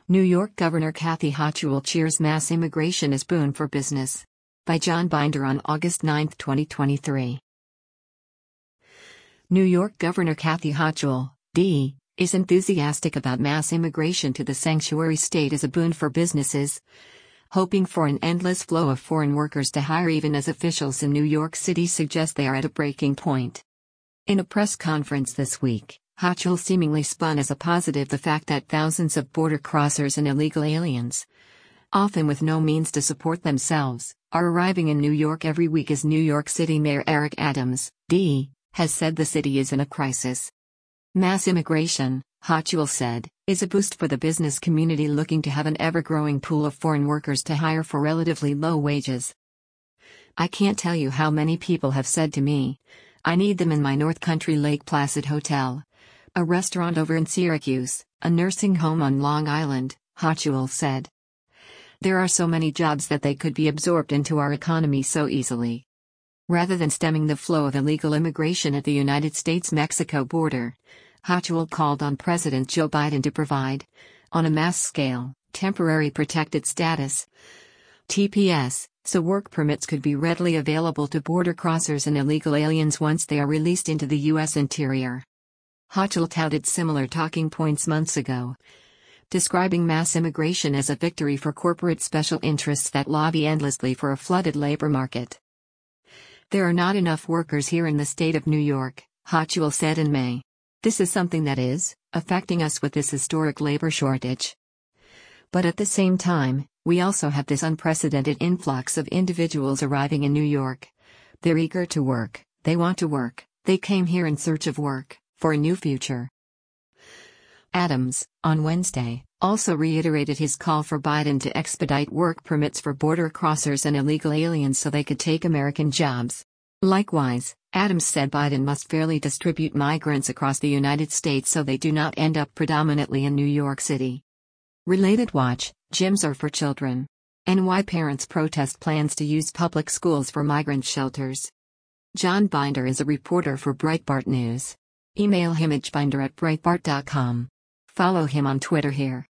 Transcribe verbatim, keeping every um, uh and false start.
New York Governor Kathy Hochul cheers mass immigration as boon for business. By John Binder on August ninth, twenty twenty-three. New York Governor Kathy Hochul, D, is enthusiastic about mass immigration to the sanctuary state as a boon for businesses, hoping for an endless flow of foreign workers to hire even as officials in New York City suggest they are at a breaking point. In a press conference this week, Hochul seemingly spun as a positive the fact that thousands of border crossers and illegal aliens, often with no means to support themselves, are arriving in New York every week as New York City Mayor Eric Adams, D, has said the city is in a crisis. Mass immigration, Hochul said, is a boost for the business community looking to have an ever-growing pool of foreign workers to hire for relatively low wages. I can't tell you how many people have said to me, I need them in my North Country Lake Placid hotel, a restaurant over in Syracuse, a nursing home on Long Island, Hochul said. There are so many jobs that they could be absorbed into our economy so easily. Rather than stemming the flow of illegal immigration at the United States-Mexico border, Hochul called on President Joe Biden to provide, on a mass scale, temporary protected status, T P S, so work permits could be readily available to border crossers and illegal aliens once they are released into the U S interior. Hochul touted similar talking points months ago, describing mass immigration as a victory for corporate special interests that lobby endlessly for a flooded labor market. There are not enough workers here in the state of New York, Hochul said in May. This is something that is affecting us with this historic labor shortage. But at the same time, we also have this unprecedented influx of individuals arriving in New York. They're eager to work, they want to work, they came here in search of work, for a new future. Adams, on Wednesday, also reiterated his call for Biden to expedite work permits for border crossers and illegal aliens so they could take American jobs. Likewise, Adams said Biden must fairly distribute migrants across the United States so they do not end up predominantly in New York City. Related watch, gyms are for children. And why parents protest plans to use public schools for migrant shelters. John Binder is a reporter for Breitbart News. Email him at binder at breitbart dot com. Follow him on Twitter here.